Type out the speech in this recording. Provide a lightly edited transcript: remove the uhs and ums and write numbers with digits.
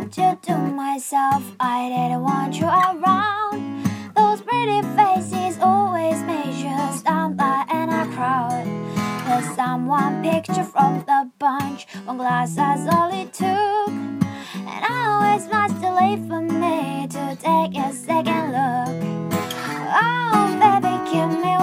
wanted to myself, I didn't want you around. Those pretty faces always made you stand by in a crowd. There's someone picture from the bunch, one glass that's all it took. And I always must leave for me to take a second look. Oh baby, give me